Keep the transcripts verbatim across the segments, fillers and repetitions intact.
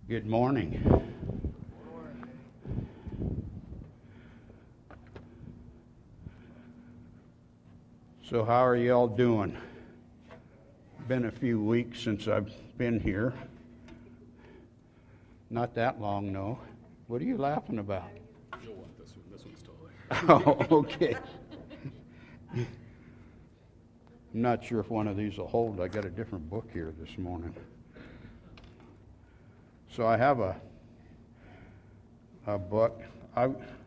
Good morning. So how are you all doing? Been a few weeks since I've been here. Not that long, no. What are you laughing about? You'll want this one. This one's taller. Oh, okay. I'm not sure if one of these will hold. I got a different book here this morning. So I have a a book I,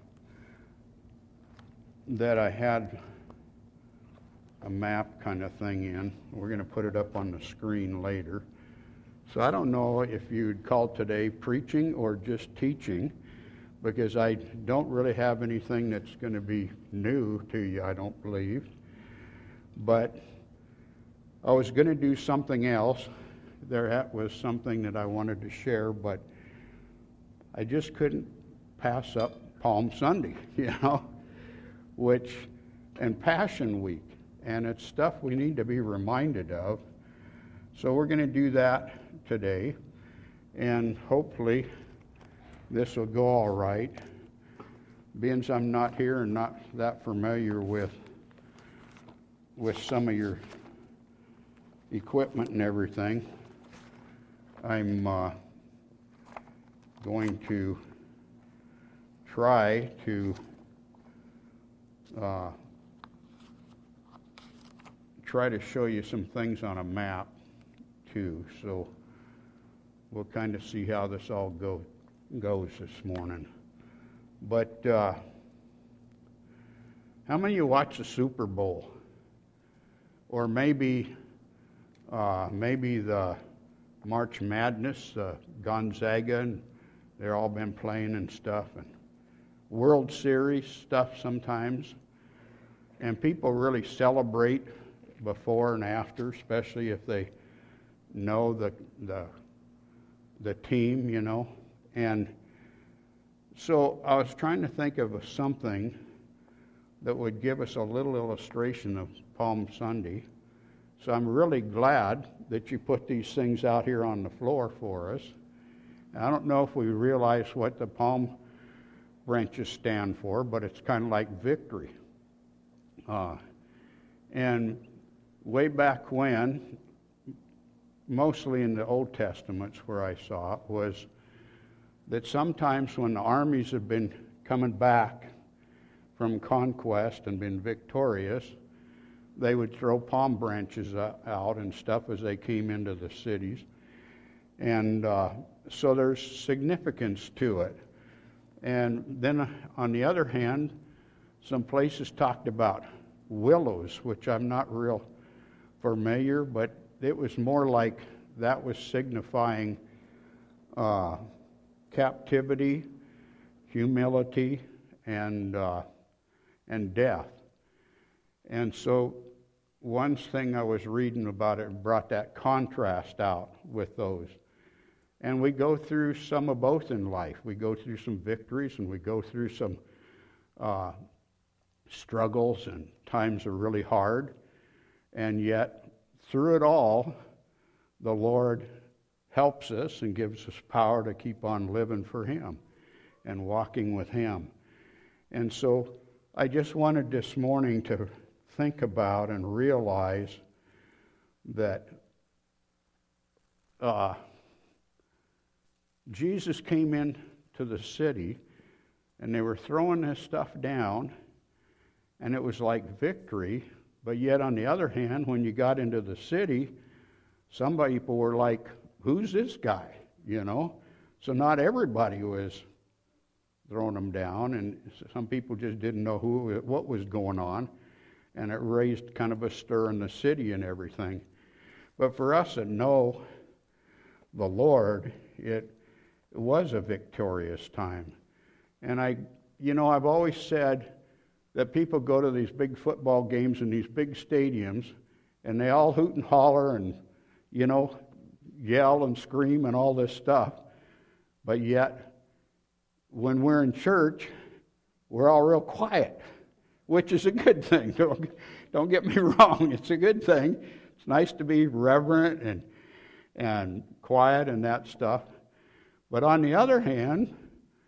that I had a map kind of thing in. We're going to put it up on the screen later. So I don't know if you'd call today preaching or just teaching, because I don't really have anything that's going to be new to you, I don't believe. But I was going to do something else. There was something that I wanted to share, but I just couldn't pass up Palm Sunday, you know, which, and Passion Week, and it's stuff we need to be reminded of. So we're going to do that today, and hopefully this will go all right. Being as I'm not here and not that familiar with with some of your equipment and everything, I'm uh, going to try to uh, try to show you some things on a map too. So we'll kind of see how this all go, goes this morning. But uh, how many of you watch the Super Bowl? Or maybe uh, maybe the March Madness, uh, Gonzaga, and they've all been playing and stuff, and World Series stuff sometimes. And people really celebrate before and after, especially if they know the the the team, you know. And so I was trying to think of something that would give us a little illustration of Palm Sunday. So I'm really glad that you put these things out here on the floor for us. I don't know if we realize what the palm branches stand for, but it's kind of like victory. Uh, and way back when, mostly in the Old Testaments where I saw it, was that sometimes when the armies have been coming back from conquest and been victorious, they would throw palm branches out and stuff as they came into the cities. And uh, so there's significance to it. And then on the other hand, some places talked about willows, which I'm not real familiar, but it was more like that was signifying uh, captivity, humility, and uh, and death. And so one thing I was reading about it brought that contrast out with those. And we go through some of both in life. We go through some victories, and we go through some uh, struggles, and times are really hard. And yet, through it all, the Lord helps us and gives us power to keep on living for Him and walking with Him. And so I just wanted this morning to think about and realize that uh, Jesus came into the city, and they were throwing this stuff down, and it was like victory. But yet, on the other hand, when you got into the city, some people were like, who's this guy? You know? So not everybody was throwing them down, and some people just didn't know who, what was going on, and it raised kind of a stir in the city and everything. But for us that know the Lord, it, it was a victorious time. And I, you know, I've always said that people go to these big football games in these big stadiums, and they all hoot and holler and, you know, yell and scream and all this stuff. But yet, when we're in church, we're all real quiet, which is a good thing. Don't, don't get me wrong. It's a good thing. It's nice to be reverent and and quiet and that stuff. But on the other hand,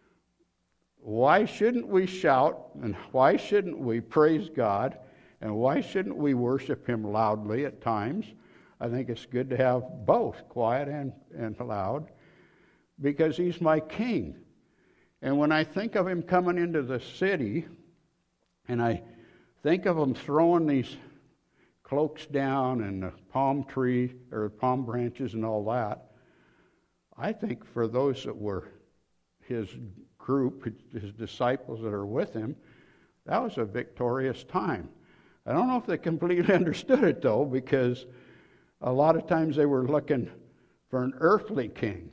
why shouldn't we shout and why shouldn't we praise God and why shouldn't we worship Him loudly at times? I think it's good to have both, quiet and, and loud, because He's my King. And when I think of Him coming into the city, and I think of Him throwing these cloaks down and the palm tree or palm branches and all that, I think for those that were His group, His disciples that are with Him, that was a victorious time. I don't know if they completely understood it, though, because a lot of times they were looking for an earthly king,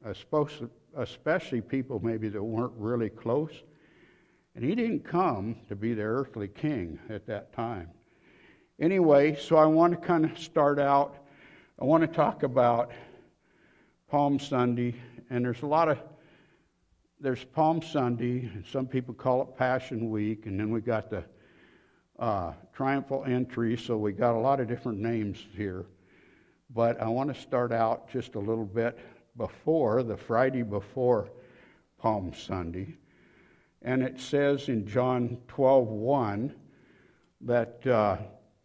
especially people maybe that weren't really close. And He didn't come to be their earthly king at that time. Anyway, so I want to kind of start out, I want to talk about Palm Sunday, and there's a lot of, there's Palm Sunday, and some people call it Passion Week, and then we got the uh, Triumphal Entry, so we got a lot of different names here. But I want to start out just a little bit before, the Friday before Palm Sunday. And it says in John twelve one that uh,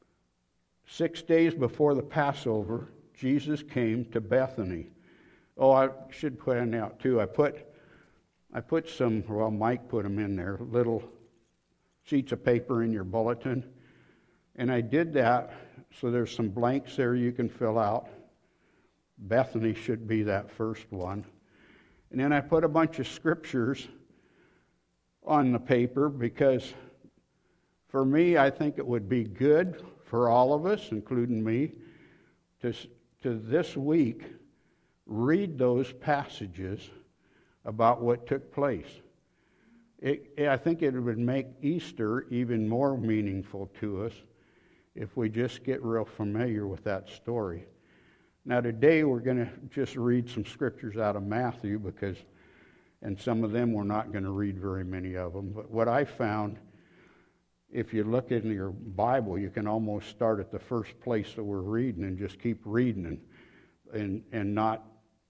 six days before the Passover, Jesus came to Bethany. Oh, I should put in out too. I put I put some, well, Mike put them in there, little sheets of paper in your bulletin. And I did that, so there's some blanks there you can fill out. Bethany should be that first one. And then I put a bunch of scriptures on the paper because for me, I think it would be good for all of us, including me, to, to this week read those passages about what took place. It, I think it would make Easter even more meaningful to us if we just get real familiar with that story. Now today we're going to just read some scriptures out of Matthew because, and some of them we're not going to read very many of them. But what I found, if you look in your Bible, you can almost start at the first place that we're reading and just keep reading and and, and not.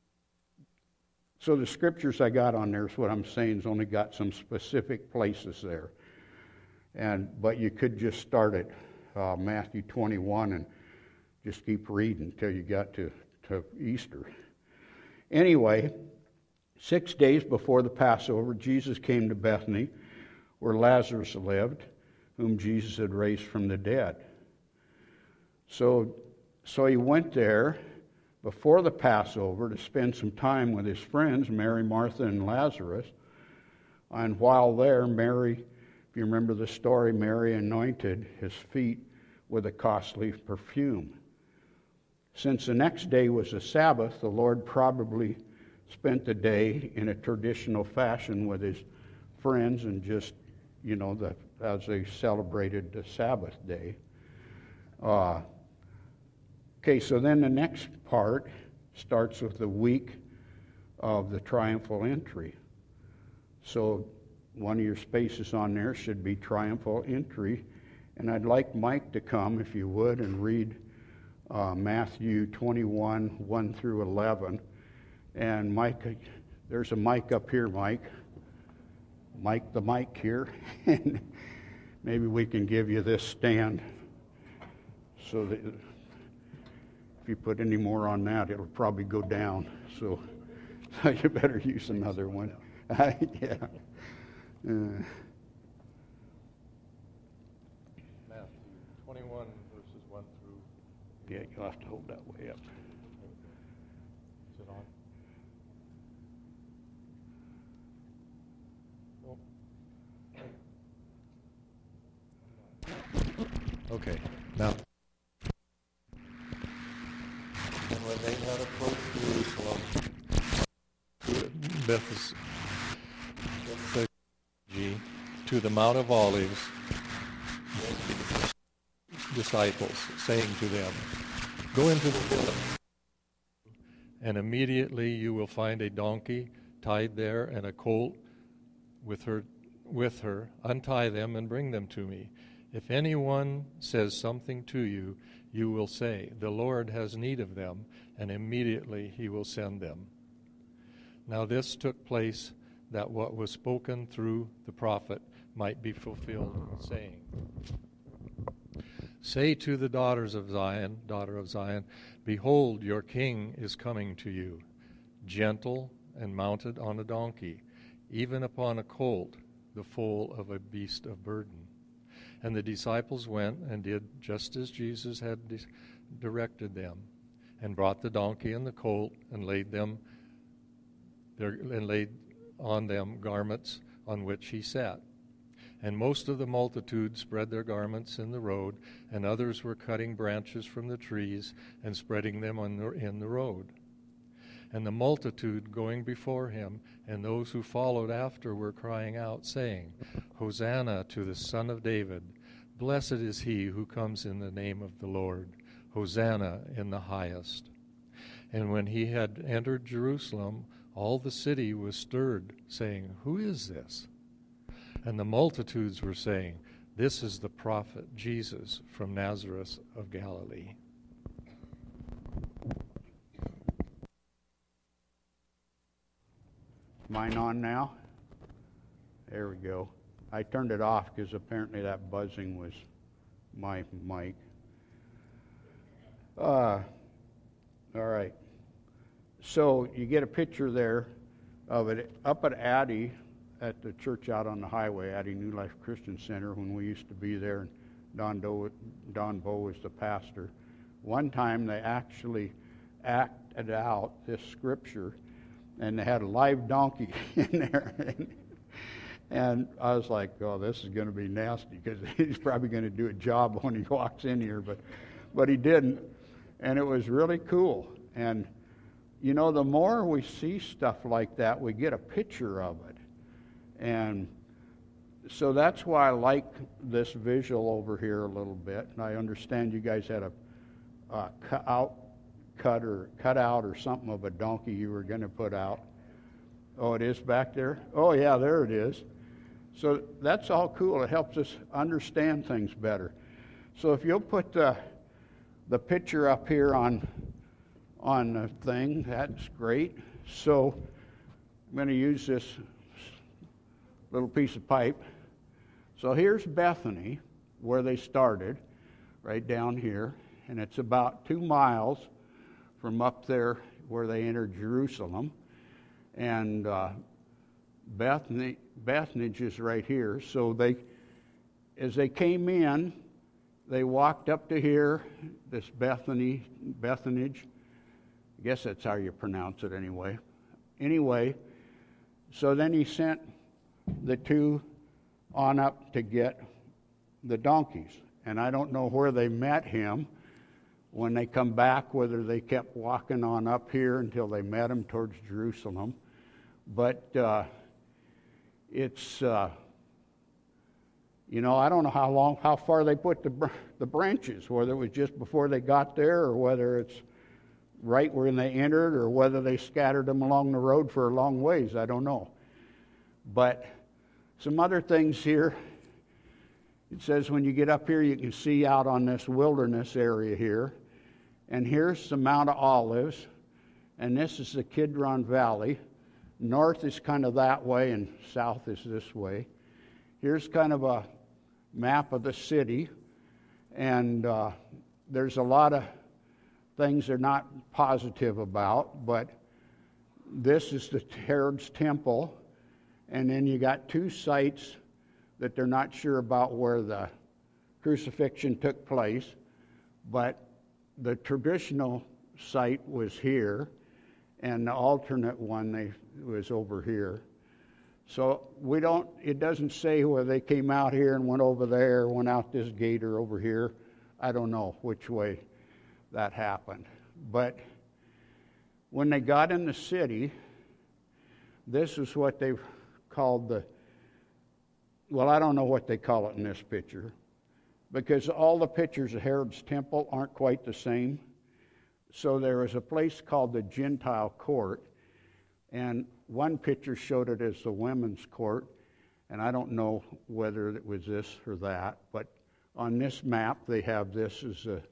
So the scriptures I got on there is what I'm saying is only got some specific places there. And but you could just start at uh, Matthew twenty-one and just keep reading until you got to, to Easter. Anyway, six days before the Passover, Jesus came to Bethany, where Lazarus lived, whom Jesus had raised from the dead. So, so he went there before the Passover to spend some time with his friends, Mary, Martha, and Lazarus. And while there, Mary, if you remember the story, Mary anointed his feet with a costly perfume. Since the next day was a Sabbath, the Lord probably spent the day in a traditional fashion with his friends and just, you know, the, as they celebrated the Sabbath day. Uh, okay, so then the next part starts with the week of the Triumphal Entry. So one of your spaces on there should be Triumphal Entry. And I'd like Mike to come, if you would, and read uh, Matthew twenty-one, one through eleven. And Mike, there's a mic up here, Mike. Mike the mic here. And maybe we can give you this stand so that if you put any more on that, it'll probably go down. So, so you better use another one. Yeah. Uh, Matthew twenty-one, verses one through... yeah, you'll have to hold that way up. Is it on? Oh. Okay, now. And when they had approached Jerusalem, to Bethphage, to the Mount of Olives, disciples, saying to them, "Go into the village, and immediately you will find a donkey tied there and a colt with her. With her, untie them and bring them to me. If anyone says something to you, you will say, 'The Lord has need of them,' and immediately he will send them." Now this took place that what was spoken through the prophet might be fulfilled, saying, Say to the daughters of Zion, daughter of Zion, Behold, your king is coming to you, gentle and mounted on a donkey, even upon a colt, the foal of a beast of burden. And the disciples went and did just as Jesus had di- directed them, and brought the donkey and the colt, and laid them there, and laid on them garments on which he sat. And most of the multitude spread their garments in the road, and others were cutting branches from the trees and spreading them on the, in the road. And the multitude going before him, and those who followed after, were crying out, saying, Hosanna to the Son of David. Blessed is he who comes in the name of the Lord. Hosanna in the highest. And when he had entered Jerusalem, all the city was stirred, saying, Who is this? And the multitudes were saying, This is the prophet Jesus from Nazareth of Galilee. Mine on now? There we go. I turned it off because apparently that buzzing was my mic. Uh, all right. So you get a picture there of it up at Addie, at the church out on the highway, Addie New Life Christian Center, when we used to be there, and Don, Doe, Don Bowe was the pastor. One time they actually acted out this scripture, and they had a live donkey in there. and, and I was like, oh, this is going to be nasty, because he's probably going to do a job when he walks in here, but but he didn't. And it was really cool. And, you know, the more we see stuff like that, we get a picture of it. And so that's why I like this visual over here a little bit. And I understand you guys had a uh, cut out, cut or cut out or something of a donkey you were going to put out. Oh, it is back there? Oh, yeah, there it is. So that's all cool. It helps us understand things better. So if you'll put the the picture up here on on the thing, that's great. So I'm going to use this little piece of pipe. So here's Bethany, where they started, right down here, and it's about two miles from up there where they entered Jerusalem. And uh, Bethany, Bethanage is right here. So they, as they came in, they walked up to here, this Bethany, Bethanage. I guess that's how you pronounce it anyway. Anyway, so then he sent the two on up to get the donkeys. And I don't know where they met him when they come back, whether they kept walking on up here until they met him towards Jerusalem. But uh, it's, uh, you know, I don't know how long, how far they put the br- the branches, whether it was just before they got there or whether it's right when they entered or whether they scattered them along the road for a long ways. I don't know. But some other things here. It says when you get up here, you can see out on this wilderness area here. And here's the Mount of Olives. And this is the Kidron Valley. North is kind of that way and south is this way. Here's kind of a map of the city. And uh, there's a lot of things they're not positive about. But this is the Herod's Temple. And then you got two sites that they're not sure about where the crucifixion took place. But the traditional site was here, and the alternate one they, was over here. So we don't, it doesn't say whether they came out here and went over there, went out this gate or over here. I don't know which way that happened. But when they got in the city, this is what they called the, well, I don't know what they call it in this picture, because all the pictures of Herod's Temple aren't quite the same. So there was a place called the Gentile Court, and one picture showed it as the women's court, and I don't know whether it was this or that, but on this map they have this as a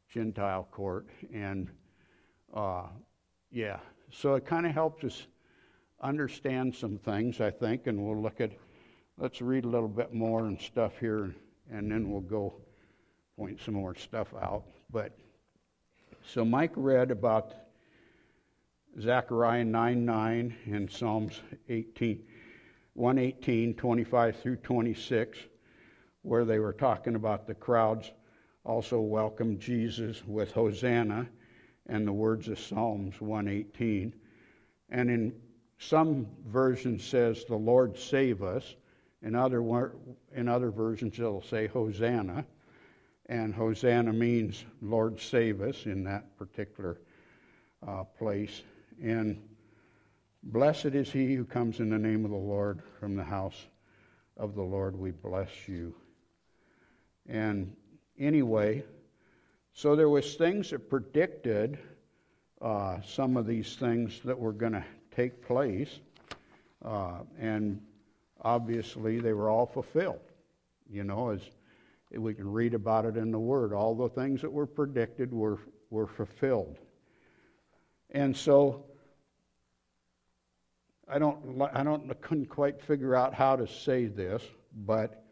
Gentile court, and uh, yeah, so it kind of helps us understand some things, I think, and we'll look at, let's read a little bit more and stuff here, and then we'll go point some more stuff out. But so Mike read about Zechariah nine nine and Psalms eighteen, one eighteen, twenty-five through twenty-six, where they were talking about the crowds also welcomed Jesus with Hosanna and the words of Psalms one eighteen. And in some versions says, the Lord save us. In other, in other versions it'll say Hosanna. And Hosanna means Lord save us in that particular uh, place. And blessed is he who comes in the name of the Lord. From the house of the Lord we bless you. And anyway, so there was things that predicted uh, some of these things that were going to take place. Uh, and obviously they were all fulfilled. You know, as we can read about it in the Word. All the things that were predicted were, were fulfilled. And so I don't, I don't, I couldn't quite figure out how to say this, but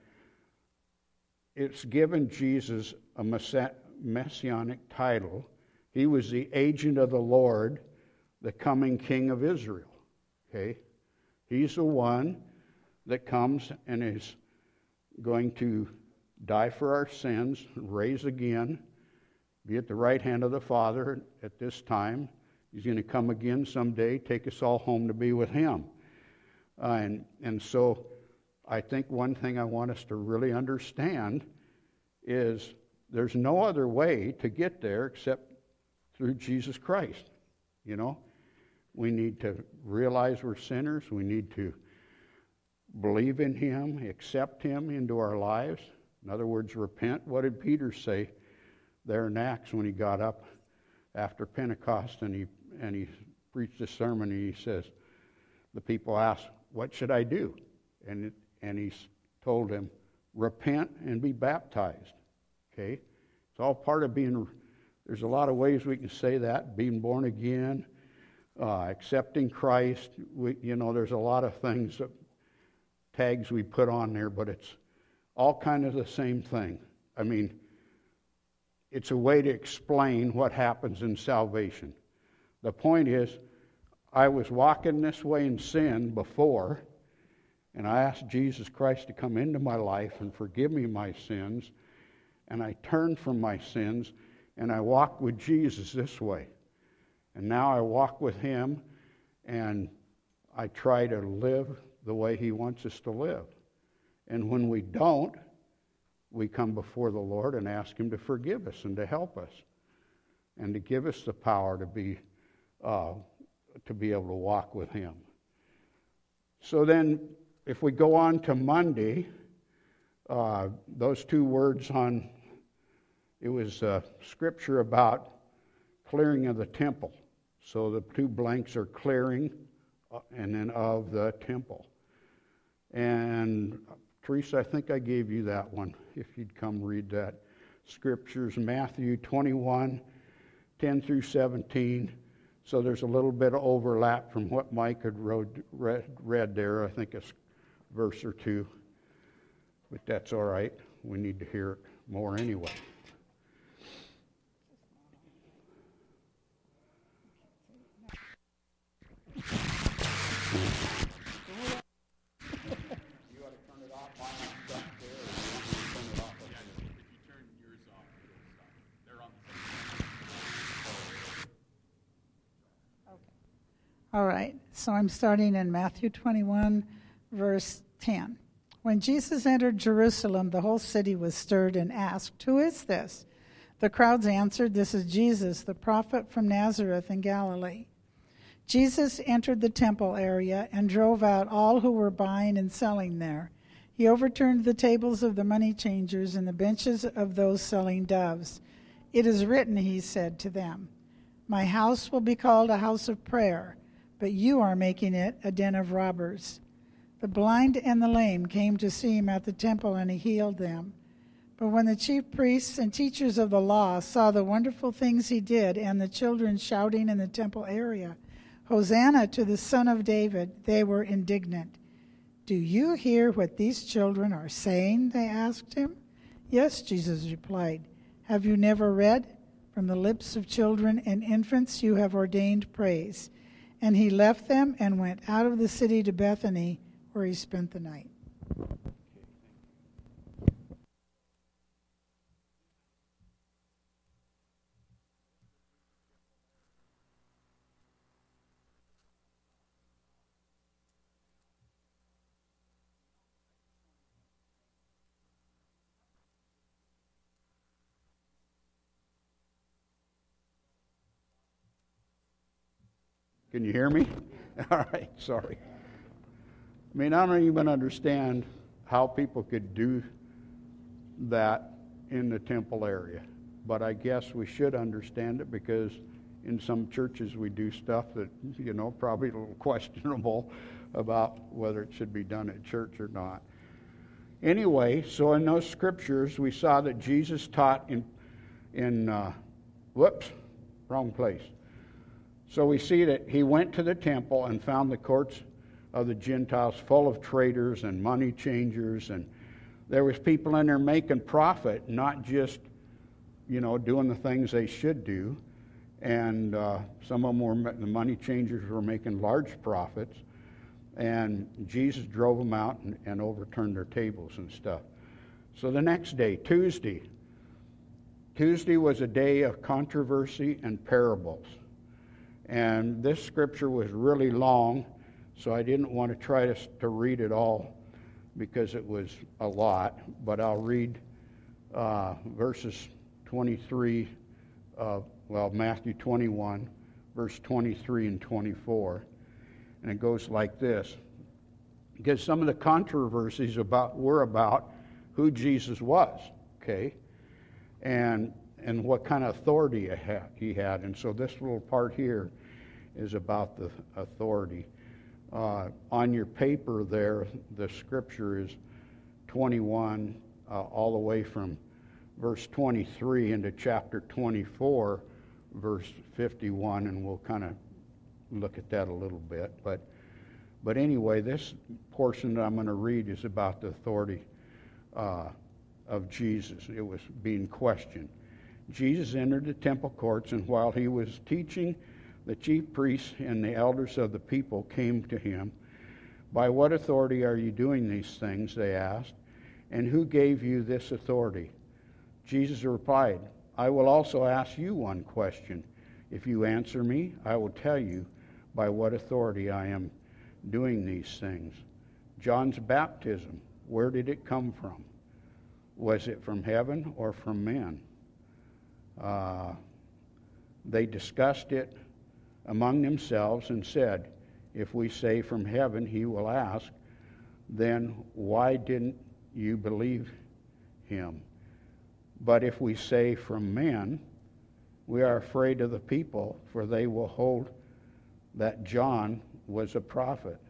it's given Jesus a messianic title. He was the agent of the Lord, the coming King of Israel. Okay? He's the one that comes and is going to die for our sins, rise again, be at the right hand of the Father at this time. He's going to come again someday, take us all home to be with Him. Uh, and, and so I think one thing I want us to really understand is there's no other way to get there except through Jesus Christ. You know, we need to realize we're sinners. We need to believe in Him, accept Him into our lives. In other words, repent. What did Peter say there in Acts when he got up after Pentecost and he and he preached a sermon, and he says, the people asked, what should I do? And it, and he told them, repent and be baptized. Okay? It's all part of being, there's a lot of ways we can say that, being born again, uh, accepting Christ. We, you know, there's a lot of things, that, tags we put on there, but it's all kind of the same thing. I mean, it's a way to explain what happens in salvation. The point is, I was walking this way in sin before, and I asked Jesus Christ to come into my life and forgive me my sins, and I turned from my sins, and I walked with Jesus this way. And now I walk with Him, and I try to live the way He wants us to live. And when we don't, we come before the Lord and ask Him to forgive us and to help us and to give us the power to be uh, to be able to walk with Him. So then, if we go on to Monday, uh, those two words on, it was uh, scripture about clearing of the temple. So the two blanks are clearing and then of the temple. And Teresa, I think I gave you that one, if you'd come read that. Scriptures, Matthew twenty-one, ten through seventeen. So there's a little bit of overlap from what Mike had wrote, read, read there, I think a verse or two. But that's all right. We need to hear it more anyway. All right, so I'm starting in Matthew twenty-one, verse ten. When Jesus entered Jerusalem, the whole city was stirred and asked, "Who is this?" The crowds answered, "This is Jesus, the prophet from Nazareth in Galilee." Jesus entered the temple area and drove out all who were buying and selling there. He overturned the tables of the money changers and the benches of those selling doves. "It is written," he said to them, "My house will be called a house of prayer, but you are making it a den of robbers." The blind and the lame came to see him at the temple, and he healed them. But when the chief priests and teachers of the law saw the wonderful things he did and the children shouting in the temple area, "Hosanna to the Son of David," they were indignant. "Do you hear what these children are saying?" they asked him. "Yes," Jesus replied. "Have you never read? From the lips of children and infants you have ordained praise." And he left them and went out of the city to Bethany, where he spent the night. Can you hear me? All right, sorry. I mean, I don't even understand how people could do that in the temple area. But I guess we should understand it, because in some churches we do stuff that, you know, probably a little questionable about whether it should be done at church or not. Anyway, so in those scriptures we saw that Jesus taught in, in uh, whoops, wrong place. So we see that he went to the temple and found the courts of the Gentiles full of traders and money changers, and there was people in there making profit, not just, you know, doing the things they should do. And uh, some of them were, the money changers were making large profits, and Jesus drove them out and, and overturned their tables and stuff. So the next day, Tuesday, Tuesday was a day of controversy and parables. And this scripture was really long, so I didn't want to try to, to read it all because it was a lot. But I'll read uh, verses twenty-three, uh, well, Matthew twenty-one, verse twenty-three and twenty-four. And it goes like this. Because some of the controversies about were about who Jesus was, okay? And and what kind of authority he had. And so this little part here is about the authority. Uh, on your paper there, the scripture is twenty-one, uh, all the way from verse twenty-three into chapter twenty-four, verse fifty-one, and we'll kind of look at that a little bit. But, but anyway, this portion that I'm going to read is about the authority uh, of Jesus. It was being questioned. Jesus entered the temple courts, and while he was teaching, the chief priests and the elders of the people came to him. "By what authority are you doing these things?" they asked. "And who gave you this authority?" Jesus replied, "I will also ask you one question. If you answer me, I will tell you by what authority I am doing these things. John's baptism, where did it come from? Was it from heaven or from men?" Uh, they discussed it among themselves and said, "If we say from heaven," he will ask, "then why didn't you believe him? But if we say from men, we are afraid of the people, for they will hold that John was a prophet."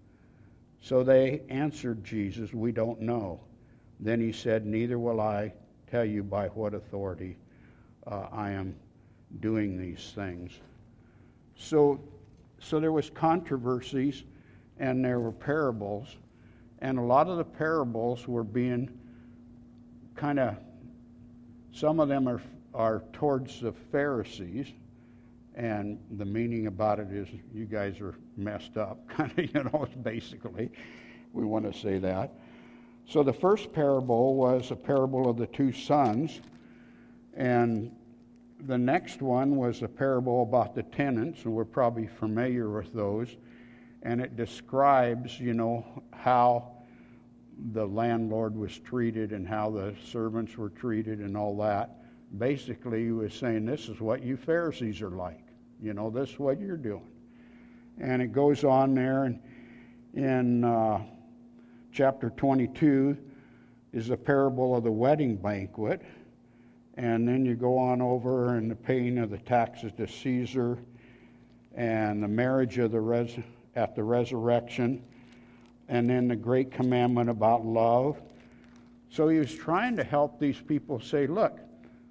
So they answered Jesus, "We don't know." Then he said, "Neither will I tell you by what authority uh, I am doing these things." So, so there was controversies, and there were parables, and a lot of the parables were being kind of, some of them are are towards the Pharisees, and the meaning about it is you guys are messed up, kind of, you know, basically, we want to say that. So the first parable was a parable of the two sons, and the next one was a parable about the tenants, and we're probably familiar with those, and it describes, you know, how the landlord was treated and how the servants were treated and all that. Basically, he was saying, this is what you Pharisees are like. You know, this is what you're doing. And it goes on there, and in uh, chapter twenty-two is a parable of the wedding banquet. And then you go on over and the paying of the taxes to Caesar, and the marriage of the res- at the resurrection, and then the great commandment about love. So he was trying to help these people say, look,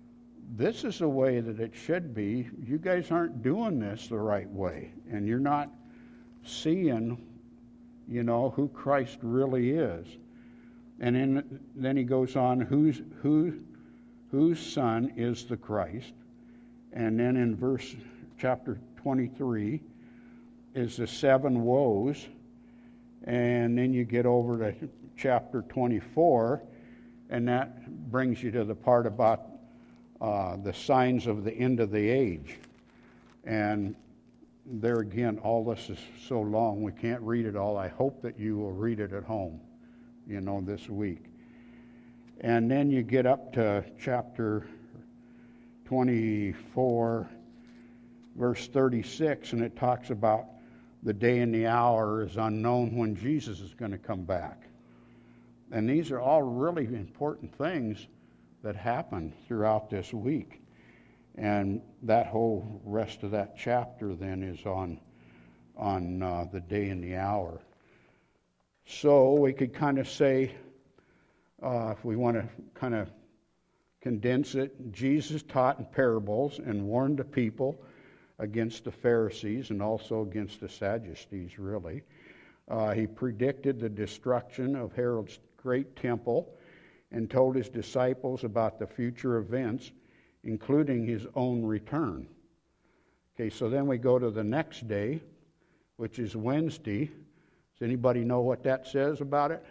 this is the way that it should be. You guys aren't doing this the right way, and you're not seeing, you know, who Christ really is. And then, then he goes on, whose, who, whose son is the Christ? And then in verse chapter twenty-three is the seven woes. And then you get over to chapter twenty-four, and that brings you to the part about uh, the signs of the end of the age. And there again, all this is so long, we can't read it all. I hope that you will read it at home, you know, this week. And then you get up to chapter twenty-four, verse thirty-six, and it talks about the day and the hour is unknown when Jesus is going to come back. And these are all really important things that happen throughout this week. And that whole rest of that chapter then is on, on uh, the day and the hour. So we could kind of say, uh, if we want to kind of condense it, Jesus taught in parables and warned the people against the Pharisees and also against the Sadducees, really. Uh, he predicted the destruction of Herod's great temple and told his disciples about the future events, including his own return. Okay, so then we go to the next day, which is Wednesday. Does anybody know what that says about it?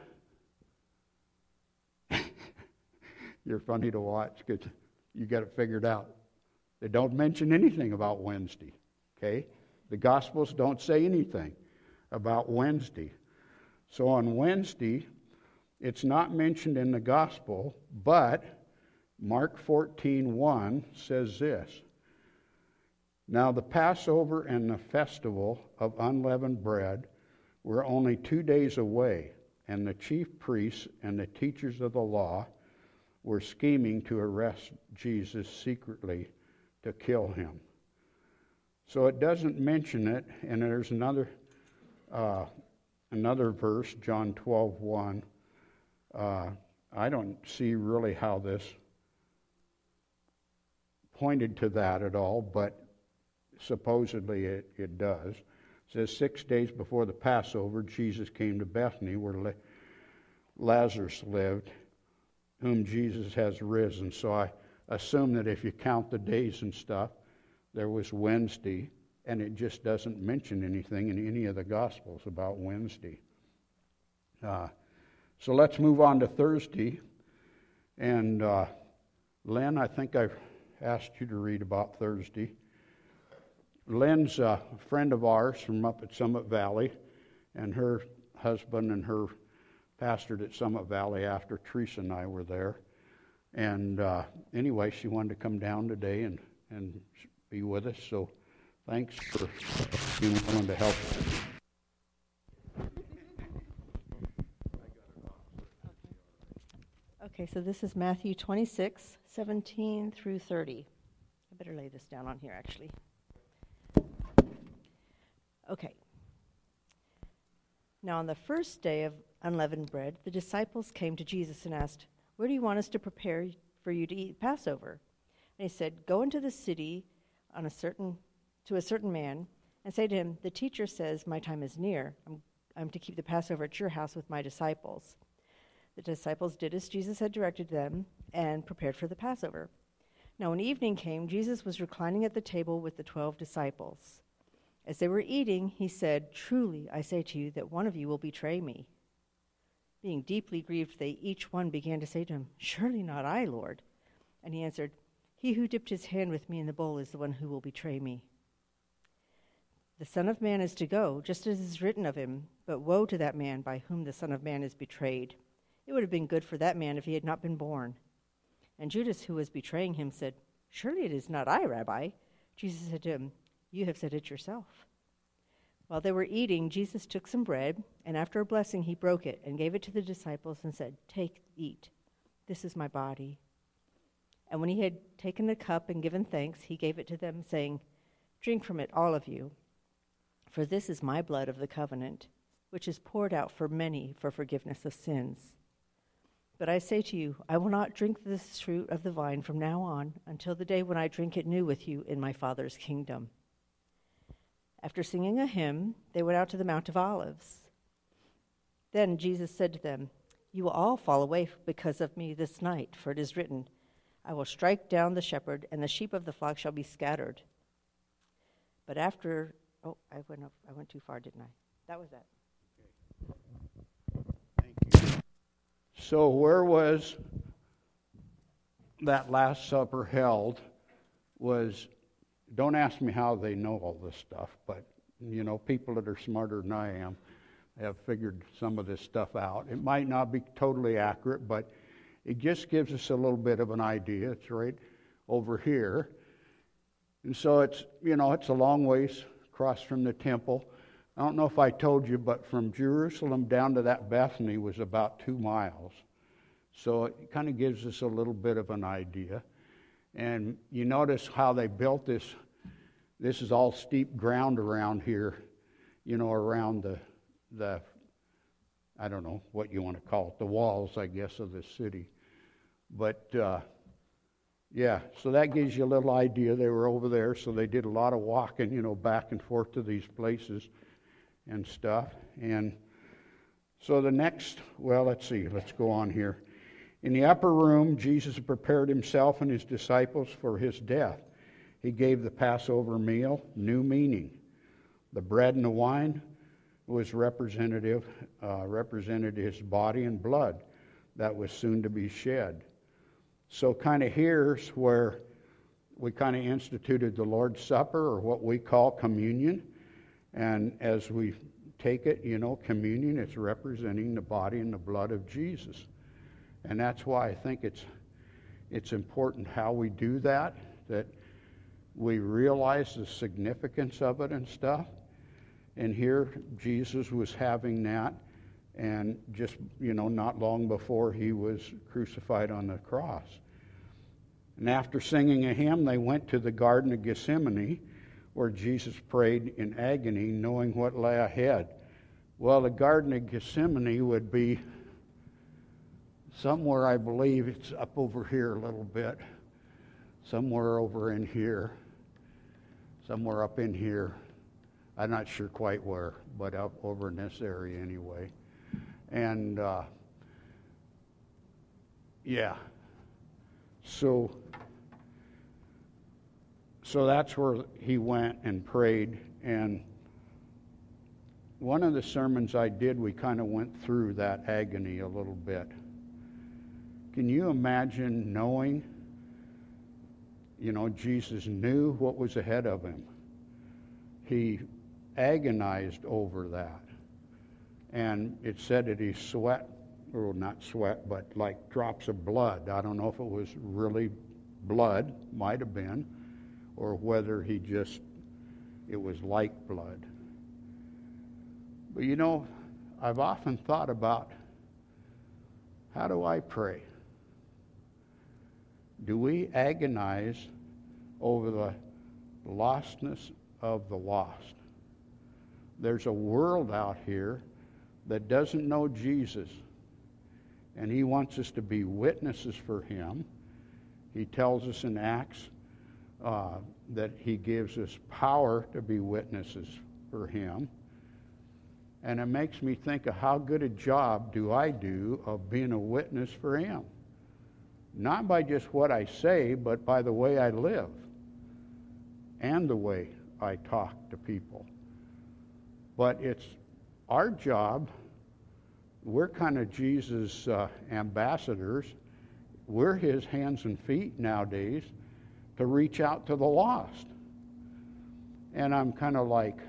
You're funny to watch because you got it figured out. They don't mention anything about Wednesday, okay? The Gospels don't say anything about Wednesday. So on Wednesday, it's not mentioned in the Gospel, but Mark fourteen one says this: Now the Passover and the festival of unleavened bread were only two days away, and the chief priests and the teachers of the law were scheming to arrest Jesus secretly to kill him. So it doesn't mention it, and there's another uh, another verse, John twelve one. Uh, I don't see really how this pointed to that at all, but supposedly it, it does. It says, six days before the Passover, Jesus came to Bethany, where Le- Lazarus lived, whom Jesus has risen. So I assume that if you count the days and stuff, there was Wednesday, and it just doesn't mention anything in any of the Gospels about Wednesday. Uh, so let's move on to Thursday. And uh, Len, I think I've asked you to read about Thursday. Len's a friend of ours from up at Summit Valley, and her husband and her pastored at Summit Valley after Teresa and I were there. And uh, anyway, she wanted to come down today and, and be with us, so thanks for being willing to help us. Okay, so this is Matthew twenty-six, seventeen through thirty. I better lay this down on here, actually. Okay. Now, on the first day of unleavened bread, the disciples came to Jesus and asked, "Where do you want us to prepare for you to eat Passover?" And he said, "Go into the city on a certain to a certain man and say to him, 'The teacher says, my time is near. I'm, I'm to keep the Passover at your house with my disciples.'" The disciples did as Jesus had directed them and prepared for the Passover. Now when evening came, Jesus was reclining at the table with the twelve disciples. As they were eating, he said, "Truly, I say to you that one of you will betray me." Being deeply grieved, they each one began to say to him, "Surely not I, Lord." And he answered, "He who dipped his hand with me in the bowl is the one who will betray me. The Son of Man is to go, just as is written of him, but woe to that man by whom the Son of Man is betrayed. It would have been good for that man if he had not been born." And Judas, who was betraying him, said, "Surely it is not I, Rabbi." Jesus said to him, "You have said it yourself." While they were eating, Jesus took some bread, and after a blessing he broke it and gave it to the disciples and said, "Take, eat. This is my body." And when he had taken the cup and given thanks, he gave it to them, saying, "Drink from it, all of you, for this is my blood of the covenant, which is poured out for many for forgiveness of sins. But I say to you, I will not drink this fruit of the vine from now on until the day when I drink it new with you in my Father's kingdom." After singing a hymn, they went out to the Mount of Olives. Then Jesus said to them, "You will all fall away because of me this night, for it is written, 'I will strike down the shepherd, and the sheep of the flock shall be scattered.'" But after, oh, I went up, I went too far, didn't I? That was that. Thank you. So where was that Last Supper held? Was, don't ask me how they know all this stuff, but, you know, people that are smarter than I am have figured some of this stuff out. It might not be totally accurate, but it just gives us a little bit of an idea. It's right over here. And so it's, you know, it's a long ways across from the temple. I don't know if I told you, but from Jerusalem down to that Bethany was about two miles. So it kind of gives us a little bit of an idea. And you notice how they built this. This is all steep ground around here, you know, around the, the I don't know what you want to call it, the walls, I guess, of the city. But, uh, yeah, so that gives you a little idea. They were over there, so they did a lot of walking, you know, back and forth to these places and stuff. And so the next, well, let's see, let's go on here. In the upper room, Jesus prepared himself and his disciples for his death. He gave the Passover meal new meaning. The bread and the wine was representative, uh, represented his body and blood that was soon to be shed. So kind of here's where we kind of instituted the Lord's Supper, or what we call communion. And as we take it, you know, communion is representing the body and the blood of Jesus. And that's why I think it's it's important how we do that, that we realize the significance of it and stuff. And here Jesus was having that, and just, you know, not long before he was crucified on the cross. And after singing a hymn, they went to the Garden of Gethsemane, where Jesus prayed in agony, knowing what lay ahead. Well, the Garden of Gethsemane would be somewhere, I believe, it's up over here a little bit, somewhere over in here, somewhere up in here. I'm not sure quite where, but up over in this area anyway. And, uh, yeah, so, so that's where he went and prayed. And one of the sermons I did, we kind of went through that agony a little bit. Can you imagine knowing, you know, Jesus knew what was ahead of him. He agonized over that. And it said that he sweat, or not sweat, but like drops of blood. I don't know if it was really blood, might have been, or whether he just, it was like blood. But you know, I've often thought about, how do I pray? Do we agonize over the lostness of the lost? There's a world out here that doesn't know Jesus, and he wants us to be witnesses for him. He tells us in Acts uh, that he gives us power to be witnesses for him. And it makes me think of how good a job do I do of being a witness for him. Not by just what I say, but by the way I live and the way I talk to people. But it's our job. We're kind of Jesus' uh, ambassadors. We're his hands and feet nowadays to reach out to the lost. And I'm kind of like,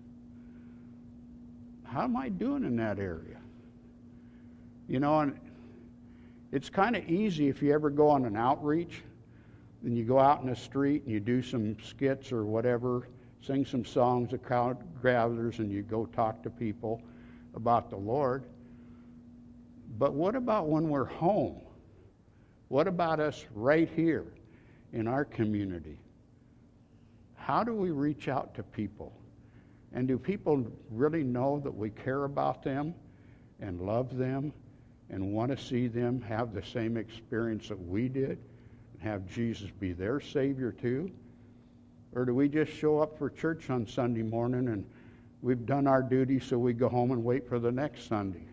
how am I doing in that area? You know, and it's kind of easy if you ever go on an outreach, and you go out in the street and you do some skits or whatever, sing some songs, a crowd gathers, and you go talk to people about the Lord. But what about when we're home? What about us right here in our community? How do we reach out to people? And do people really know that we care about them and love them and want to see them have the same experience that we did and have Jesus be their Savior too? Or do we just show up for church on Sunday morning and we've done our duty, so we go home and wait for the next Sunday?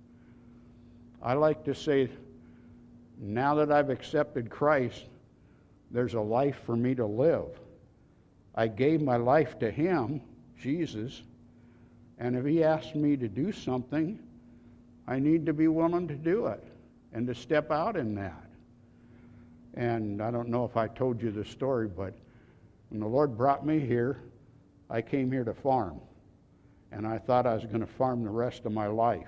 I like to say, now that I've accepted Christ, there's a life for me to live. I gave my life to Him, Jesus, and if He asks me to do something, I need to be willing to do it and to step out in that. And I don't know if I told you the story, but when the Lord brought me here, I came here to farm. And I thought I was going to farm the rest of my life.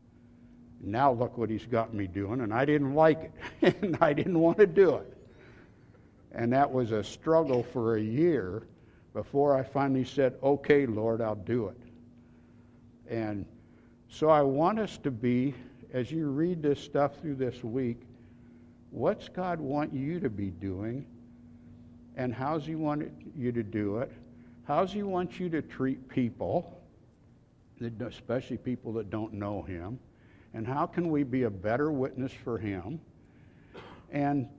Now look what He's got me doing, and I didn't like it. And I didn't want to do it. And that was a struggle for a year before I finally said, okay, Lord, I'll do it. And so I want us to be, as you read this stuff through this week, what's God want you to be doing? And how's He want you to do it? How's He want you to treat people, especially people that don't know Him? And how can we be a better witness for Him? And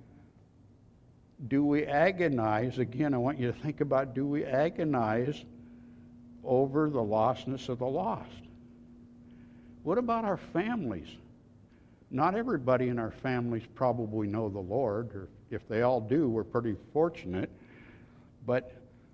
do we agonize? Again, I want you to think about, do we agonize over the lostness of the lost? What about our families? Not everybody in our families probably know the Lord, or if they all do, we're pretty fortunate. But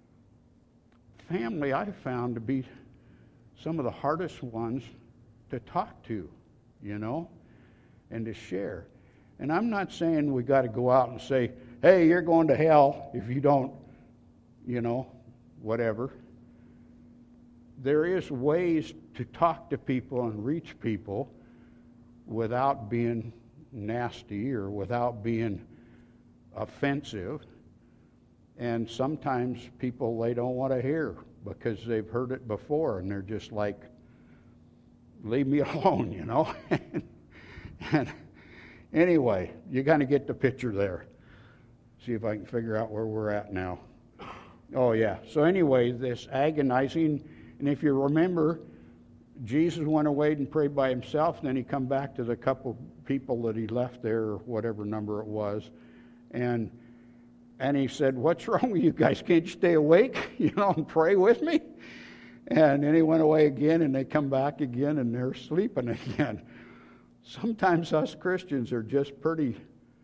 family I've found to be some of the hardest ones to talk to, you know, and to share. And I'm not saying we got to go out and say, hey, you're going to hell if you don't, you know, whatever. There is ways to talk to people and reach people without being nasty or without being offensive. And sometimes people, they don't want to hear because they've heard it before and they're just like, leave me alone, you know. And anyway, you kind of get the picture there. See if I can figure out where we're at now. Oh, yeah. So anyway, this agonizing, and if you remember, Jesus went away and prayed by Himself, and then He come back to the couple people that He left there, or whatever number it was, and and He said, what's wrong with you guys? Can't you stay awake, you know, and pray with me? And then He went away again, and they come back again, and they're sleeping again. Sometimes us Christians are just pretty,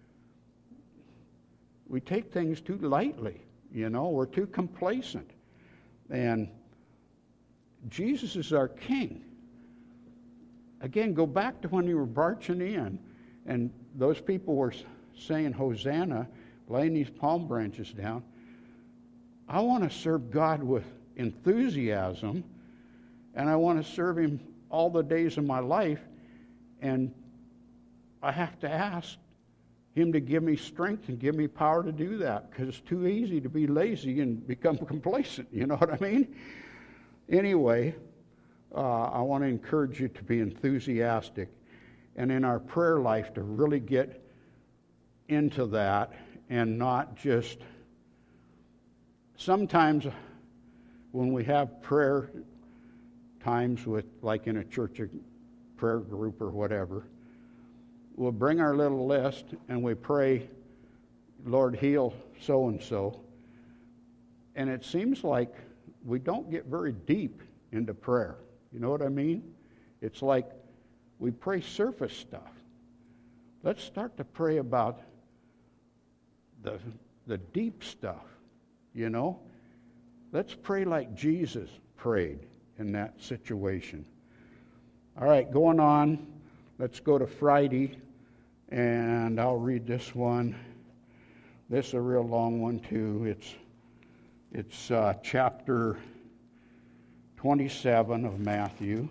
we take things too lightly, you know, we're too complacent. And Jesus is our King. Again, go back to when you were marching in, and those people were saying, Hosanna, laying these palm branches down. I want to serve God with enthusiasm, and I want to serve Him all the days of my life, and I have to ask Him to give me strength and give me power to do that, because it's too easy to be lazy and become complacent, you know what I mean? Anyway, uh, I want to encourage you to be enthusiastic, and in our prayer life to really get into that and not just, sometimes when we have prayer times with, like in a church prayer group or whatever, we'll bring our little list and we pray, Lord, heal so-and-so. And it seems like we don't get very deep into prayer. You know what I mean? It's like we pray surface stuff. Let's start to pray about the the deep stuff, you know? Let's pray like Jesus prayed in that situation. All right, going on. Let's go to Friday, and I'll read this one. This is a real long one, too. It's it's uh, chapter twenty-seven of Matthew,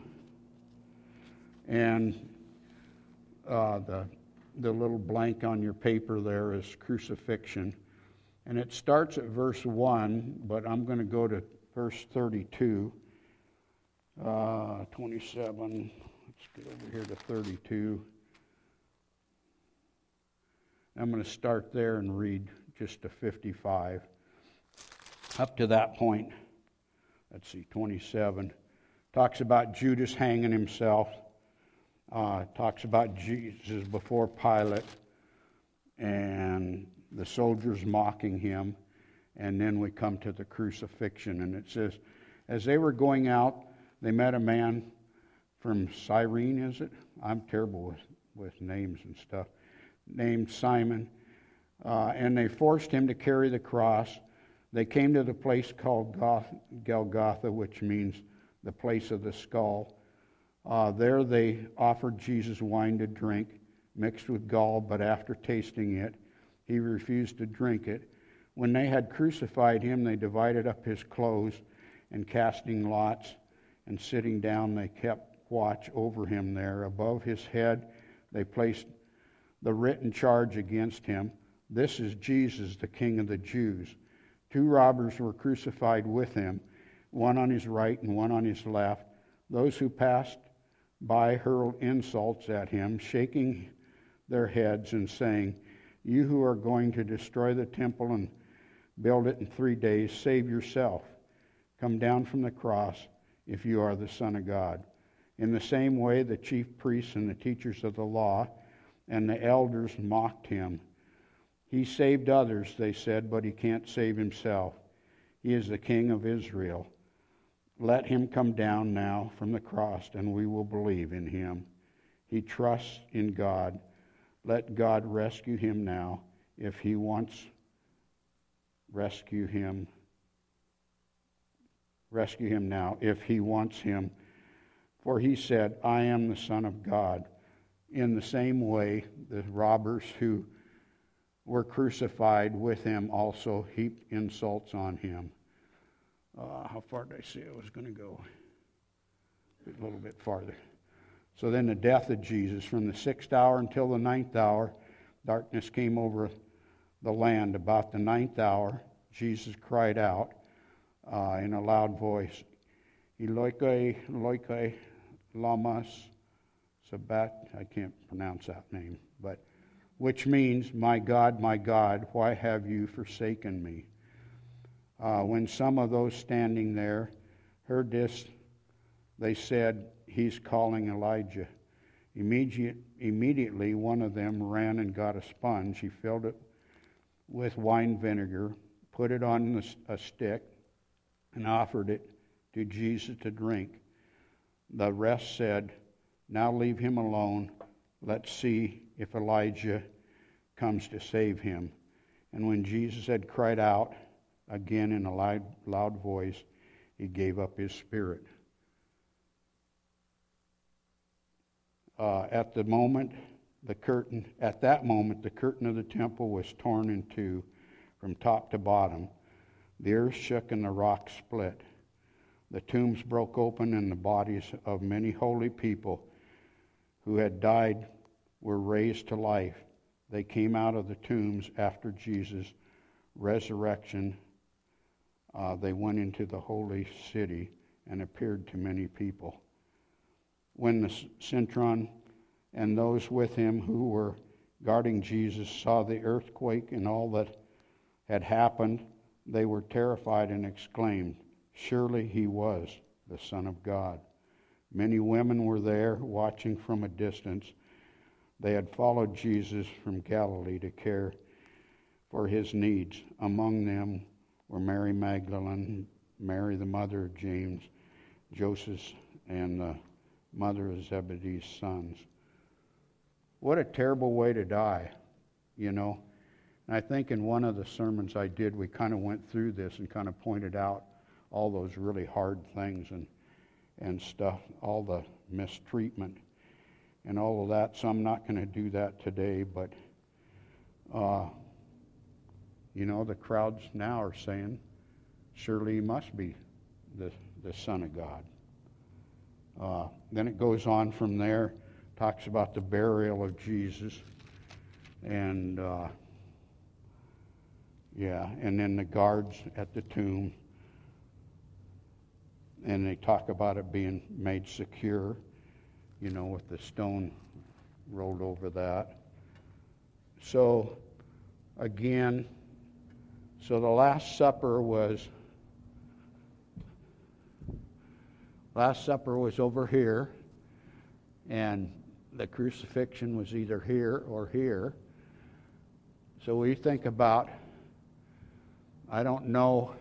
and uh, the the little blank on your paper there is crucifixion, and it starts at verse one, but I'm going to go to verse thirty-two. Uh, twenty-seven. Let's get over here to thirty-two. I'm going to start there and read just to fifty-five. Up to that point, let's see, twenty-seven, talks about Judas hanging himself. Uh, talks about Jesus before Pilate and the soldiers mocking him. And then we come to the crucifixion. And it says, as they were going out, they met a man from Cyrene, is it? I'm terrible with, with names and stuff. Named Simon. Uh, and they forced him to carry the cross. They came to the place called Goth- Golgotha, which means the place of the skull. Uh, there they offered Jesus wine to drink, mixed with gall, but after tasting it, he refused to drink it. When they had crucified him, they divided up his clothes, and casting lots and sitting down, they kept watch over him there. Above his head, they placed the written charge against him. This is Jesus, the King of the Jews. Two robbers were crucified with him, one on his right and one on his left. Those who passed by hurled insults at him, shaking their heads and saying, "You who are going to destroy the temple and build it in three days, save yourself. Come down from the cross if you are the Son of God." In the same way, the chief priests and the teachers of the law and the elders mocked him. He saved others, they said, but he can't save himself. He is the King of Israel. Let him come down now from the cross, and we will believe in him. He trusts in God. Let God rescue him now. If he wants, rescue him. Rescue him now, if he wants him. For he said, I am the Son of God. In the same way, the robbers who were crucified with him also heaped insults on him. Uh, how far did I say I was going to go? A little bit farther. So then the death of Jesus, from the sixth hour until the ninth hour, darkness came over the land. About the ninth hour, Jesus cried out uh, in a loud voice, Eloi, Eloi, lama sabachthani. I can't pronounce that name, but which means, my God, my God, why have you forsaken me? Uh, when some of those standing there heard this, they said, he's calling Elijah. Immediate, immediately, one of them ran and got a sponge. He filled it with wine vinegar, put it on the, a stick, and offered it to Jesus to drink. The rest said, now leave him alone. Let's see if Elijah comes to save him. And when Jesus had cried out again in a loud, loud voice, he gave up his spirit. Uh, at the moment, the curtain, at that moment, the curtain of the temple was torn in two from top to bottom. The earth shook and the rocks split. The tombs broke open and the bodies of many holy people who had died were raised to life. They came out of the tombs after Jesus' resurrection. Uh, they went into the holy city and appeared to many people. When the centurion and those with him who were guarding Jesus saw the earthquake and all that had happened, they were terrified and exclaimed, surely he was the Son of God. Many women were there watching from a distance. They had followed Jesus from Galilee to care for his needs. Among them were Mary Magdalene, Mary the mother of James, Joseph, and the mother of Zebedee's sons. What a terrible way to die, you know. And I think in one of the sermons I did, we kind of went through this and kind of pointed out all those really hard things and and stuff, all the mistreatment and all of that. So I'm not going to do that today, but uh, you know, the crowds now are saying, surely he must be the, the Son of God. Uh, then it goes on from there, talks about the burial of Jesus, and uh, yeah, and then the guards at the tomb, and they talk about it being made secure, you know, with the stone rolled over that. So, again, so the Last Supper was, Last Supper was over here, and the crucifixion was either here or here. So we think about, I don't know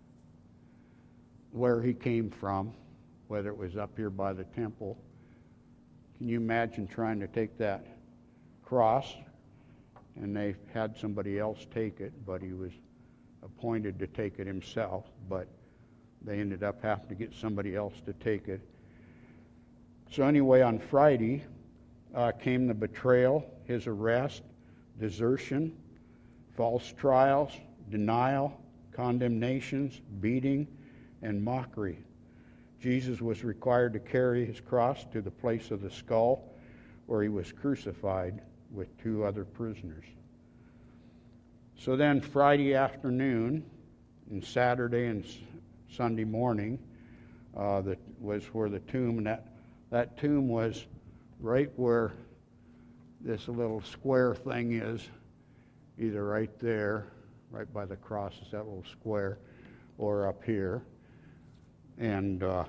where he came from, whether it was up here by the temple. Can you imagine trying to take that cross? And they had somebody else take it, but he was appointed to take it himself, but they ended up having to get somebody else to take it. So anyway, on Friday uh, came the betrayal, his arrest, desertion, false trials, denial, condemnations, beating, and mockery. Jesus was required to carry his cross to the place of the skull where he was crucified with two other prisoners. So then Friday afternoon and Saturday and Sunday morning uh, that was where the tomb, and that, that tomb was right where this little square thing is, either right there, right by the cross is that little square, or up here. And uh,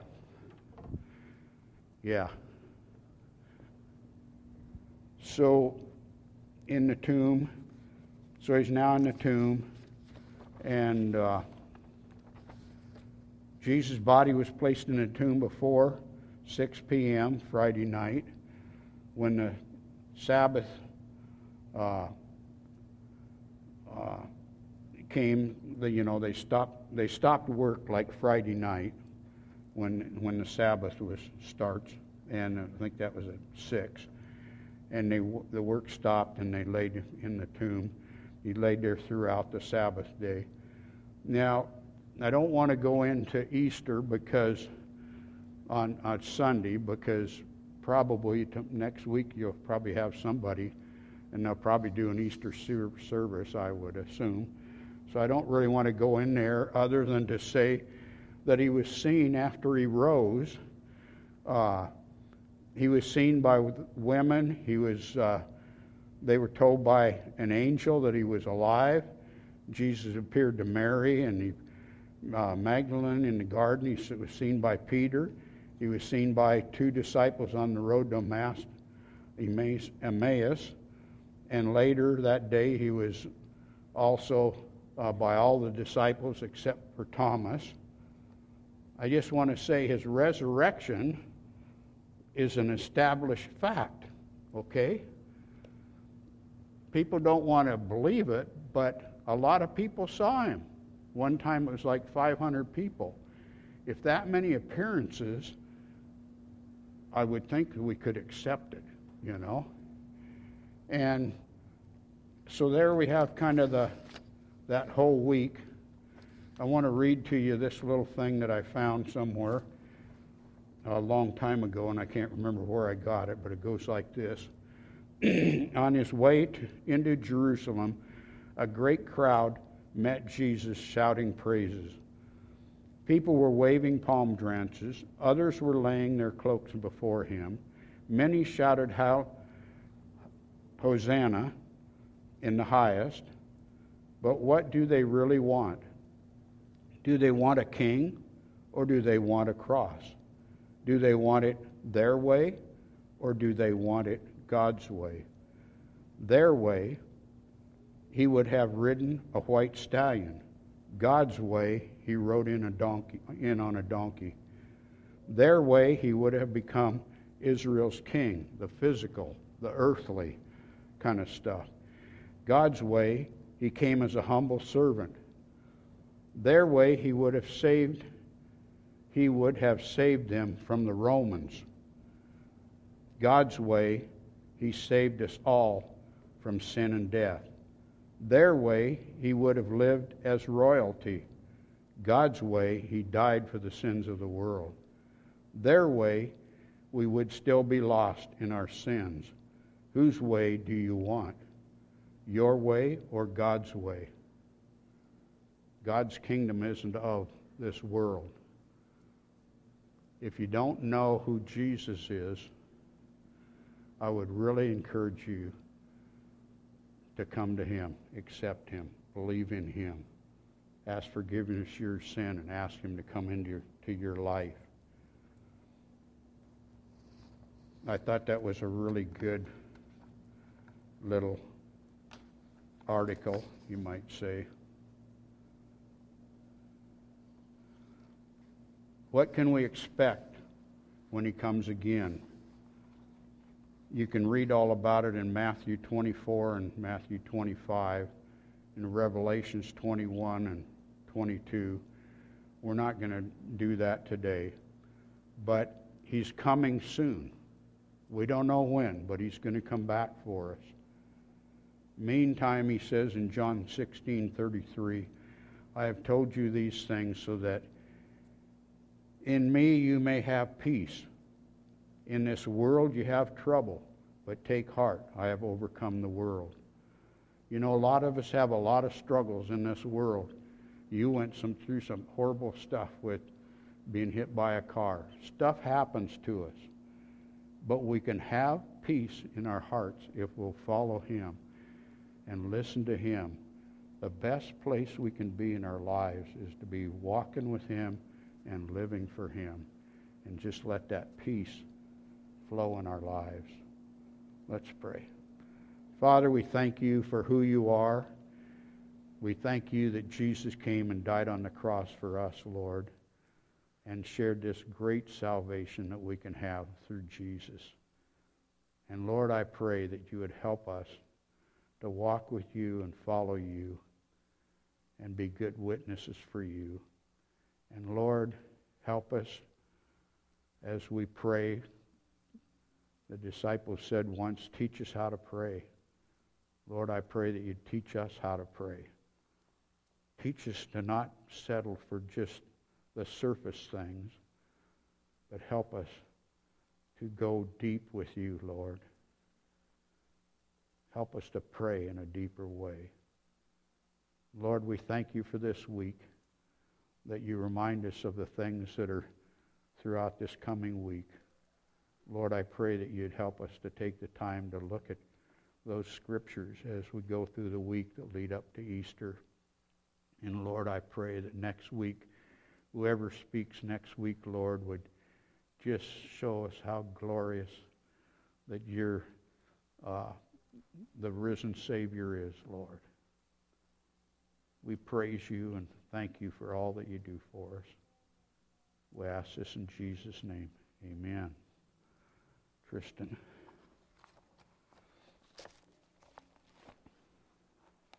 yeah. So in the tomb, so he's now in the tomb, and uh, Jesus' body was placed in the tomb before six p.m. Friday night. When the Sabbath uh, uh, came, the, you know, they stopped. They stopped work like Friday night when when the Sabbath was starts, and I think that was at six. And they the work stopped, and they laid in the tomb. He laid there throughout the Sabbath day. Now, I don't want to go into Easter because on, on Sunday, because probably t- next week you'll probably have somebody, and they'll probably do an Easter ser- service, I would assume. So I don't really want to go in there other than to say that he was seen after he rose. Uh, he was seen by women. He was. Uh, they were told by an angel that he was alive. Jesus appeared to Mary and he, uh, Magdalene in the garden. He was seen by Peter. He was seen by two disciples on the road to Emmaus, Emmaus. And later that day he was also uh, by all the disciples except for Thomas. I just want to say his resurrection is an established fact, okay? People don't want to believe it, but a lot of people saw him. One time it was like five hundred people. If that many appearances, I would think we could accept it, you know? And so there we have kind of the that whole week. I want to read to you this little thing that I found somewhere a long time ago, and I can't remember where I got it, but it goes like this. On his way to, into Jerusalem, a great crowd met Jesus shouting praises. People were waving palm branches. Others were laying their cloaks before him. Many shouted, Hosanna in the highest. But what do they really want? Do they want a king, or do they want a cross? Do they want it their way, or do they want it God's way? Their way, he would have ridden a white stallion. God's way, he rode in a donkey, in on a donkey. Their way, he would have become Israel's king, the physical, the earthly kind of stuff. God's way, he came as a humble servant. Their way, he would have saved, he would have saved them from the Romans. God's way, he saved us all from sin and death. Their way, he would have lived as royalty. God's way, he died for the sins of the world. Their way, we would still be lost in our sins. Whose way do you want? Your way or God's way? God's kingdom isn't of this world. If you don't know who Jesus is, I would really encourage you to come to him, accept him, believe in him, ask forgiveness of your sin, and ask him to come into your, to your life. I thought that was a really good little article, you might say. What can we expect when he comes again? You can read all about it in Matthew twenty-four and Matthew twenty-five, in Revelations twenty-one and twenty-two. We're not going to do that today. But he's coming soon. We don't know when, but he's going to come back for us. Meantime, he says in John sixteen thirty-three, I have told you these things so that in me you may have peace. In this world you have trouble, but take heart, I have overcome the world. You know, a lot of us have a lot of struggles in this world. You went some through some horrible stuff with being hit by a car. Stuff happens to us. But we can have peace in our hearts if we'll follow him and listen to him. The best place we can be in our lives is to be walking with him and living for him. And just let that peace flow in our lives. Let's pray. Father, we thank you for who you are. We thank you that Jesus came and died on the cross for us, Lord, and shared this great salvation that we can have through Jesus. And Lord, I pray that you would help us to walk with you and follow you and be good witnesses for you. And Lord, help us as we pray. The disciples said once, teach us how to pray. Lord, I pray that you'd teach us how to pray. Teach us to not settle for just the surface things, but help us to go deep with you, Lord. Help us to pray in a deeper way. Lord, we thank you for this week, that you remind us of the things that are throughout this coming week. Lord, I pray that you'd help us to take the time to look at those scriptures as we go through the week that lead up to Easter. And Lord, I pray that next week, whoever speaks next week, Lord, would just show us how glorious that you're uh, the risen Savior is, Lord. We praise you and thank you for all that you do for us. We ask this in Jesus' name. Amen. Tristan.